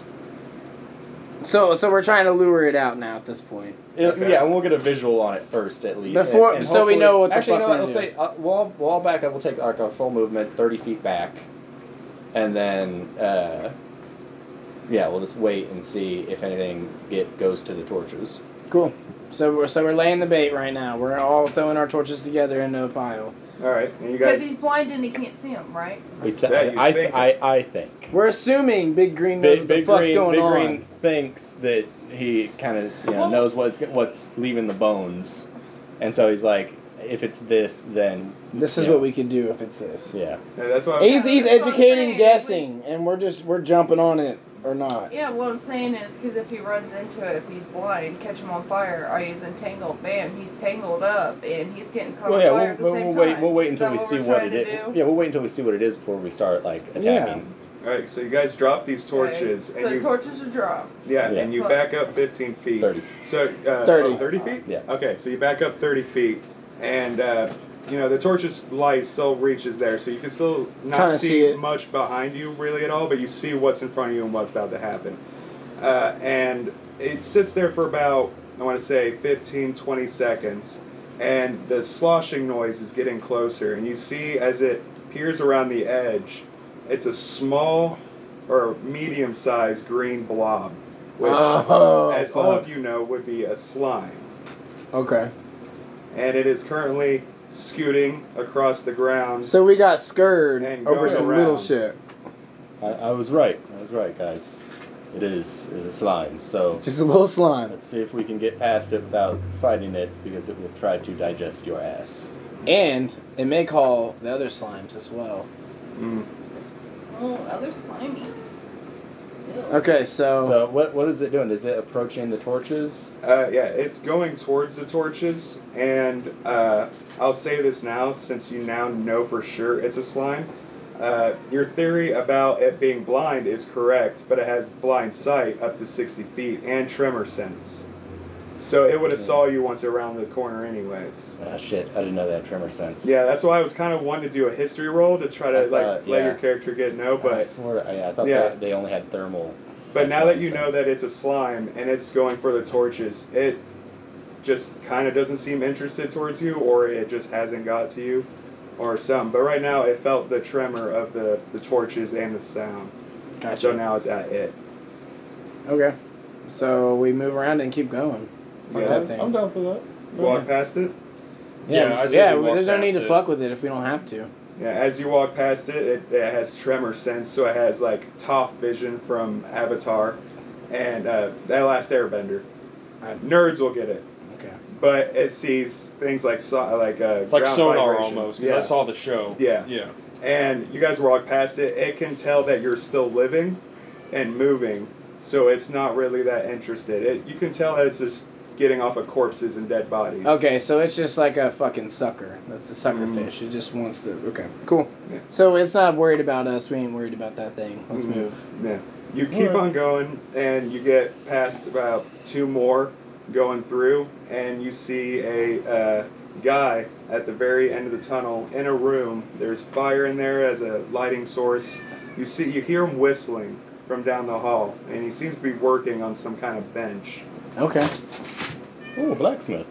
So, so we're trying to lure it out now at this point. It- Okay. Yeah, and we'll get a visual on it first at least. Before- and, and so we hopefully- know what the actually, fuck you know we're what? Let's say uh, we'll all, we'll all back up. We'll take like a full movement, thirty feet back, and then uh, yeah, we'll just wait and see if anything get goes to the torches. Cool. So we're so we're laying the bait right now. We're all throwing our torches together into a pile. All right, and you Because guys. he's blind and he can't see him, right? We th- Yeah, you I, think I, I I think. We're assuming Big Green knows Big, what the Big fuck's Green, going Big on. Green thinks that he kind of you know Well- knows what's what's leaving the bones, and so he's like, if it's this, then This is yeah. what we can do if it's this. Yeah. Yeah, that's what. He's he's That's what I'm educating, saying. guessing, and we're just we're jumping on it or not. Yeah, what I'm saying is, because if he runs into it, if he's blind, catch him on fire, I use entangle, bam, he's tangled up, and he's getting caught Well, on yeah, fire we'll, at the we'll, same we'll time. wait. We'll wait Is until that we what see we're what trying it to is. do? Yeah, we'll wait until we see what it is before we start like attacking. Yeah. All right, so you guys drop these torches, Okay, and so you torches are dropped. yeah, Yeah. and you back up fifteen feet. Thirty. So uh, thirty. oh, thirty feet. Yeah. Okay, so you back up thirty feet, and uh, you know the torch's light still reaches there, so you can still not Kinda see, see it. much behind you really at all, but you see what's in front of you and what's about to happen. Uh, and it sits there for about, I want to say, fifteen, twenty seconds, and the sloshing noise is getting closer, and you see as it peers around the edge, it's a small or medium-sized green blob, which, Oh, as all fuck. of you know, would be a slime. Okay. And it is currently scooting across the ground. So we got scurred And over going some around. little shit. I, I was right. I was right, guys. It is. It is a slime. So Just a little slime. let's see if we can get past it without fighting it, because it will try to digest your ass. And it may call the other slimes as well. Mm. Oh, other slimy. Ew. Okay, so, So what what is it doing? Is it approaching the torches? Uh, yeah, it's going towards the torches, and uh, I'll say this now, since you now know for sure it's a slime. Uh, your theory about it being blind is correct, but it has blind sight up to sixty feet and tremor sense. So it would have saw you once around the corner anyways. Ah, shit. I didn't know that tremor sense. Yeah, that's why I was kind of wanting to do a history roll to try to I like thought, let yeah. your character get know, I but swear, yeah, I thought Yeah. they, they only had thermal. but now that you know sense. that it's a slime and it's going for the torches, it just kind of doesn't seem interested towards you, or it just hasn't got to you, or something. But right now, it felt the tremor of the the torches and the sound. Gotcha. So now it's at it. okay. So we move around and keep going. Fuck Yeah. that thing. I'm down for that. Walk past it. Yeah, I say yeah. we walk There's no need past to it. fuck with it if we don't have to. Yeah, as you walk past it, it, it has tremor sense, so it has like Toph vision from Avatar, and uh, that last Airbender. Uh, nerds will get it, Okay. but it sees things like so, like uh, It's like ground sonar vibration. almost, because Yeah. I saw the show. Yeah. Yeah. And you guys walk past it. It can tell that you're still living and moving, so it's not really that interested. It, you can tell that it's just getting off of corpses and dead bodies. Okay, so it's just like a fucking sucker. That's the sucker Mhm. fish. It just wants to. Okay, cool. Yeah. So it's not worried about us. We ain't worried about that thing. Let's Mhm. move. Yeah. You keep Alright. on going, and you get past about two more going through, and you see a uh, guy at the very end of the tunnel in a room. There's fire in there as a lighting source. You see, you hear him whistling from down the hall, and he seems to be working on some kind of bench. Okay. Oh, blacksmith.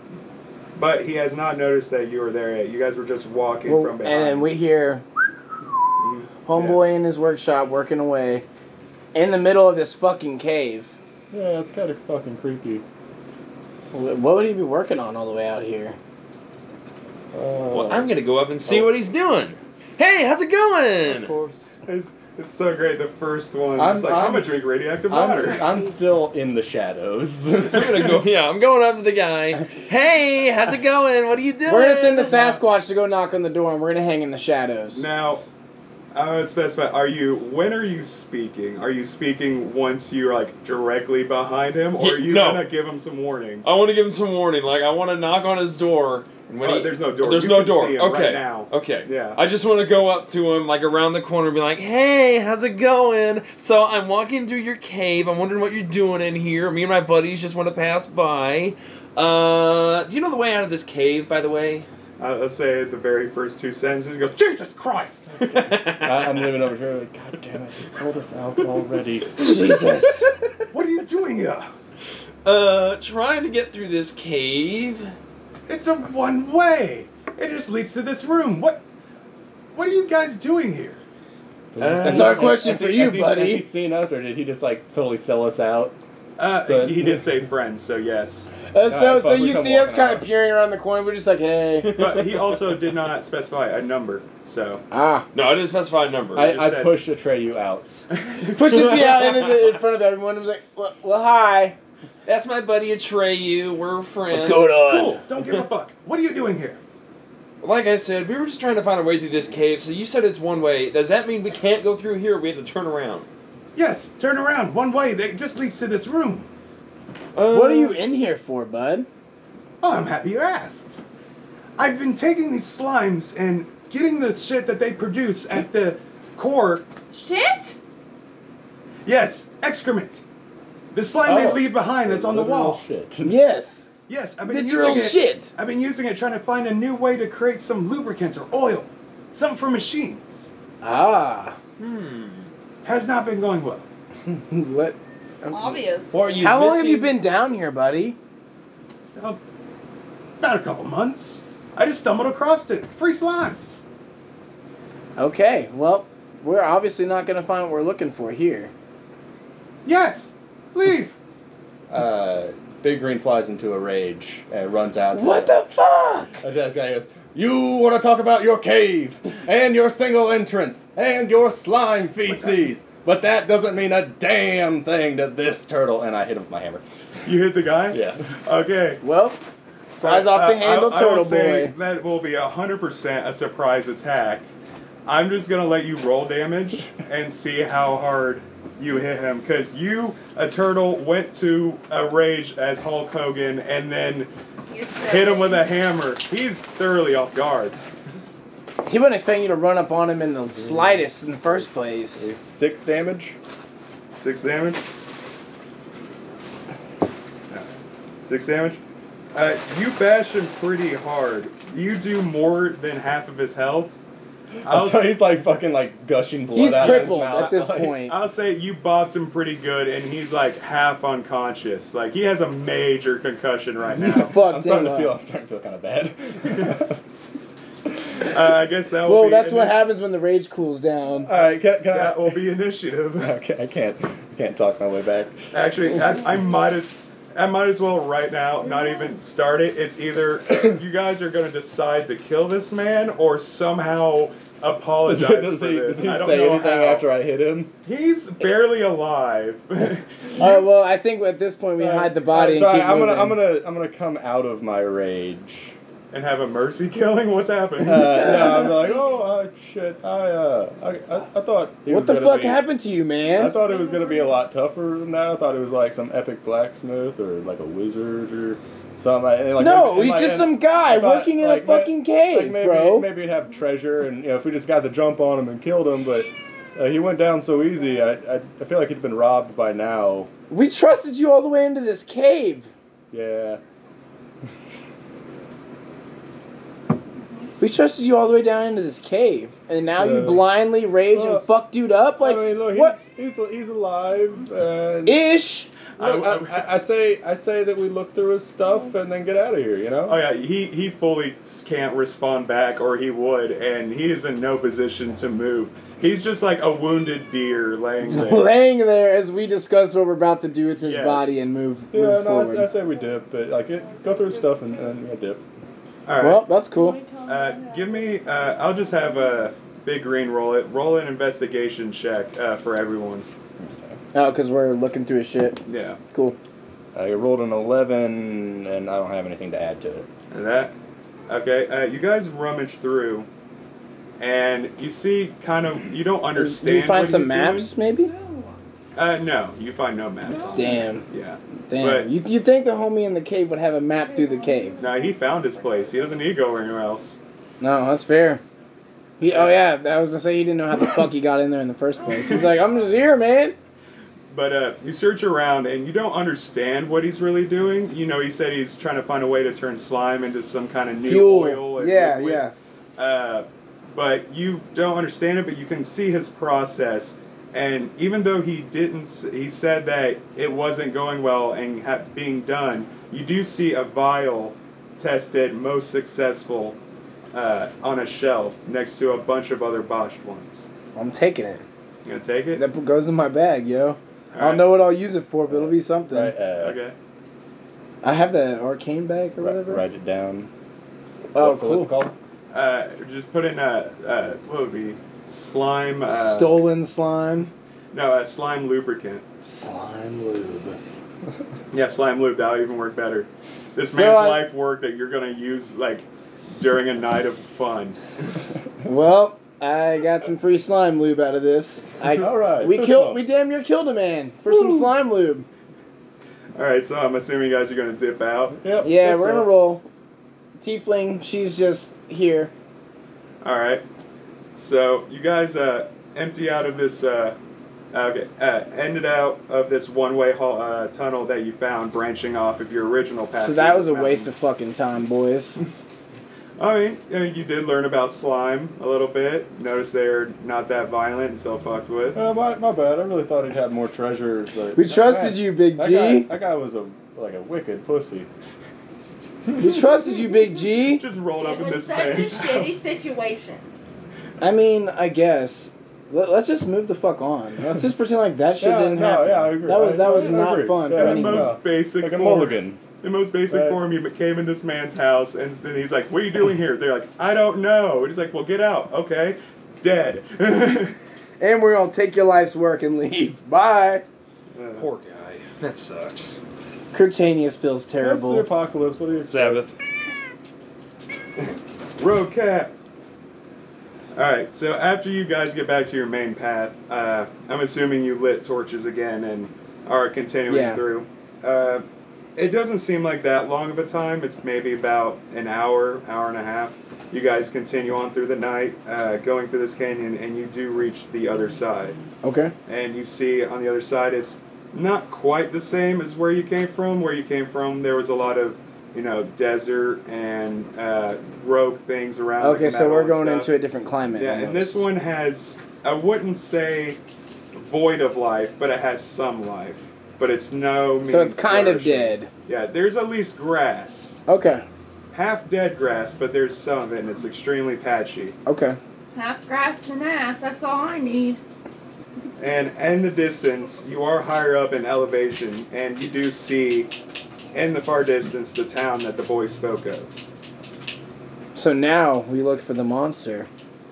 But he has not noticed that you were there yet. You guys were just walking Well, from and behind. then we hear Mhm. homeboy in his workshop working away in the middle of this fucking cave. Yeah, it's kind of fucking creepy. Wh- What would he be working on all the way out here? Uh, Well, I'm gonna go up and see Oh. what he's doing. Hey, how's it Of going? course. It's, it's so great. The first one, I'm- it's like, I'm I'm, gonna s- drink radioactive I'm, water. s- I'm still in the shadows. I'm gonna go. Yeah, I'm going up to the guy. Hey, how's it going? What are you doing? We're gonna send the Sasquatch to go knock on the door, and we're gonna hang in the shadows. Now, I want to specify, are you, when are you speaking? Are you speaking once you're like directly behind him, or Yeah, are you no. gonna give him some warning? I want to give him some warning. Like I want to knock on his door. And when Oh, he, there's no door. There's You no can door. see him okay. right now. Okay. Yeah. I just want to go up to him, like around the corner, and be like, "Hey, how's it going? So I'm walking through your cave. I'm wondering what you're doing in here. Me and my buddies just want to pass by. Uh, do you know the way out of this cave, by the way?" Uh, let's say the very first two sentences, he goes, Jesus Christ! I, I'm living over here like, God damn it, they sold us out already. Jesus. What are you doing here? uh, trying to get through this cave. It's a one way. It just leads to this room. What? What are you guys doing here? That's our question Has for he- you, has he- buddy. Has he seen us, or did he just like totally sell us out? Uh, So- he did say friends, so yes. Uh, so, Alright, so but we you come see us walking kind of out. peering around the corner. We're just like, hey. But he also did not specify a number, so. Ah. No, I didn't specify a number. I, just I said- pushed Atreyu out. Pushes me out into the, in front of everyone. and was like, well, well, hi. That's my buddy Atreyu. We're friends. Cool. Don't give a fuck. What are you doing here? Like I said, we were just trying to find a way through this cave. So you said it's one way. Does that mean we can't go through here? Or we have to turn around. Yes, turn around. One way. That just leads to this room. Uh, What are you in here for, bud? Oh, I'm happy you asked. I've been taking these slimes and getting the shit that they produce at the core. Shit? Yes, excrement. The slime they Oh. leave behind that's on the Literal wall. Shit. Yes. Yes, I've been Literal using it. shit. I've been using it trying to find a new way to create some lubricants or oil. Something for machines. Ah. Hmm. Has not been going well. What? Obvious. What are you How long have missing? you been down here, buddy? Uh, About a couple months. I just stumbled across it. Free slimes. Okay, well, we're obviously not going to find what we're looking for here. Yes. Leave. Uh, Big Green flies into a rage and runs out. To What the fuck? And this guy goes, "You want to talk about your cave and your single entrance and your slime feces? But that doesn't mean a damn thing to this turtle. And I hit him with my hammer. You hit the guy? Yeah. Okay. Well, flies off the Uh, handle, I, I will turtle say boy. that will be one hundred percent a surprise attack. I'm just going to let you roll damage and see how hard you hit him. Because you, a turtle, went to a rage as Hulk Hogan and then You hit him with a hammer. He's thoroughly off guard. He wasn't expecting you to run up on him in the slightest in the first place. Six damage. Six damage. Six damage. Uh, you bash him pretty hard. You do more than half of his health. I'll, So s- he's like fucking like gushing blood He's out crippled of his mouth. at this Like, point. I'll say you bopped him pretty good, and he's like half unconscious. Like he has a major concussion right You now. fucked I'm starting him to feel. up. I'm starting to feel kind of bad. Uh, I guess that will Well, be. that's what initi- happens when the rage cools down. All right, can, can That I? will be initiative. Okay, I can't. I can't talk my way back. Actually, I, I might as. I might as well right now not even start it. It's either you guys are going to decide to kill this man or somehow Does, apologize does for he, this. does he I don't say know anything how. after I hit him? He's barely alive. All right, well, I think at this point we hide the body and Uh, keep sorry, I'm moving. gonna, I'm gonna, I'm gonna come out of my rage. And have a mercy killing? What's happening? Uh, no, I'm like, oh uh, shit. I, uh, I, I, I thought. He What was the gonna fuck be, happened to you, I man? thought it was gonna be a lot tougher than that. I thought it was like some epic blacksmith or like a wizard or something. And, like, No, and, he's like, just and some guy I thought, working in like, a fucking Like cave, maybe, bro. maybe he'd have treasure, and you know, if we just got the jump on him and killed him, but uh, he went down so easy. I, I, I feel like he'd been robbed by now. We trusted you all the way into this cave. Yeah. We trusted you all the way down into this cave, and now you Yeah. blindly rage Well, and fuck dude up like I mean, look, what? he's, he's he's alive, and Ish. look, I- I, I, I say I say that we look through his stuff and then get out of here. You know. Oh yeah, he, he fully can't respond back, or he would, and he is in no position to move. He's just like a wounded deer laying there. Laying there as we discuss what we're about to do with his Yes. body and move, Yeah, move no, I, forward. I say we dip, but like it, go through his stuff and, and yeah, dip. All right. Well, that's cool. Uh, give me. Uh, I'll just have a big green roll it. Roll an investigation check uh, for everyone. Oh, because we're looking through his shit. Yeah. Cool. I rolled an eleven, and I don't have anything to add to it. And that. Okay. Uh, you guys rummage through, and you see kind of. You don't understand. Did we find what some he's maps, maybe? Doing. Uh, no, you find no maps. on there. Damn. Yeah. Damn. But- you you think the homie in the cave would have a map through the cave? No, he found his place. He doesn't need to go anywhere else. No, that's fair. He, oh yeah, I was gonna say he didn't know how the fuck he got in there in the first place. He's like, I'm just here, man. But uh, you search around and you don't understand what he's really doing. You know, he said he's trying to find a way to turn slime into some kind of new Fuel. oil. and Yeah, liquid. yeah. Uh, but you don't understand it, but you can see his process. And even though he didn't, s- he said that it wasn't going well and ha- being done, you do see a vial tested most successful uh, on a shelf next to a bunch of other botched ones. I'm taking it. You gonna take it? That goes in my bag, yo. All I don't right. know what I'll use it for, but it'll be something. Right, uh, Okay. I have the arcane bag or write, whatever. write it down. Oh, so cool. what's it called? Uh, just put in a, uh, what would it be? Slime. Uh, Stolen slime. No, a slime lubricant. Slime lube. Yeah, slime lube. That'll even work better. This So man's I- life work that you're gonna use like during a night of fun. Well, I got some free slime lube out of this. I, All right, We this killed. one. We damn near killed a man for some slime lube. All right, so I'm assuming you guys are gonna dip out. Yep. Yeah, that's we're gonna it. roll. Tiefling, she's just here. All right. So you guys uh, empty out of this. Uh, okay. Uh, ended out of this one-way hall, uh, tunnel that you found branching off of your original path. So through that this was a waste mountain. of fucking time, boys. I mean, I mean, you did learn about slime a little bit. Notice they're not that violent until fucked with. Uh, my, my bad. I really thought he'd have more treasures, but We trusted you, Big That G. guy, that guy was a like a wicked pussy. We trusted you, Big G. Just rolled up It in was this such a man's shitty house. situation. I mean, I guess. Let, let's just move the fuck on. Let's just pretend like that shit Yeah, didn't no, happen. yeah, I agree. That was I- that was I not agree. fun Yeah, for In the anyone. most No. basic Like a form. mulligan. In the most basic Right. form, you came in this man's house, and then he's like, "What are you doing here?" They're like, "I don't know." And he's like, "Well, get out." Okay, dead. and we're gonna take your life's work and leave. Bye. Uh, Poor guy. That sucks. Curtanius feels That's terrible. the apocalypse. What do you expect? Sabbath. Road cap. Alright, so after you guys get back to your main path, uh, I'm assuming you lit torches again and are continuing Yeah. through. Uh, it doesn't seem like that long of a time. It's maybe about an hour, hour and a half. You guys continue on through the night, uh, going through this canyon, and you do reach the other side. Okay. And you see on the other side, it's not quite the same as where you came from. Where you came from, there was a lot of, you know, desert and uh, rogue things around. Okay, like so metal we're and going stuff. into a different climate. Yeah, and almost. this one has, I wouldn't say void of life, but it has some life. But it's no means So it's kind of flourishing. dead. Yeah, there's at least grass. Okay. Half dead grass, but there's some of it, and it's extremely patchy. Okay. Half grass and ass, that's all I need. And in the distance, you are higher up in elevation, and you do see, in the far distance, the town that the boy spoke of. So now we look for the monster.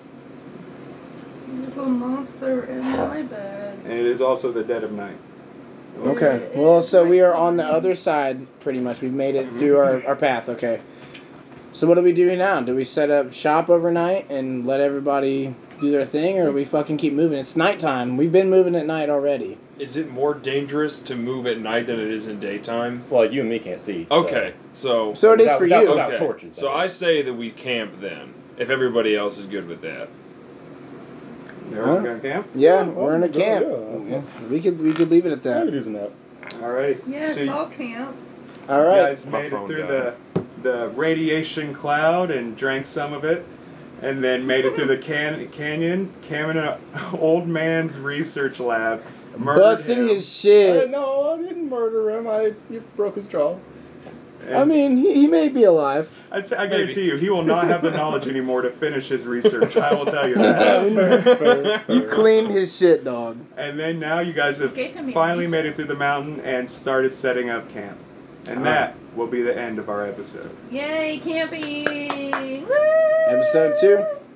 There's a monster in my bed. And it is also the dead of night. Okay. Well, so we are on the other side, pretty much. We've made it through our, our path. Okay. So what do we do now? Do we set up shop overnight and let everybody do their thing, or do we fucking keep moving? It's nighttime. We've been moving at night already. Is it more dangerous to move at night than it is in daytime? Well, you and me can't see. So. Okay, so So it is Without- for without- you. without okay. torches. that So I is. say that we camp then, if everybody else is good with that. Everyone going to camp? Yeah, Yeah, we're in a yeah, camp. yeah. Yeah, we could we could leave it at I could that. use a nap. Alrighty. Yes, So you- I'll camp. All You right. guys My made it phone through died. the the radiation cloud and drank some of it, and then made it through the can- canyon, came in an old man's research lab, murdered Busted him, his I, shit. no, I didn't murder him. I you broke his jaw. and I mean, he, he may be alive. I'd say, I Maybe. guarantee you, he will not have the knowledge anymore to finish his research. I will tell you that. Fair, fair, You fair. cleaned his shit, dog. And then now you guys have Gave him finally amnesia. made it through the mountain and started setting up camp. And that will be the end of our episode. Yay, camping! Woo! Episode two.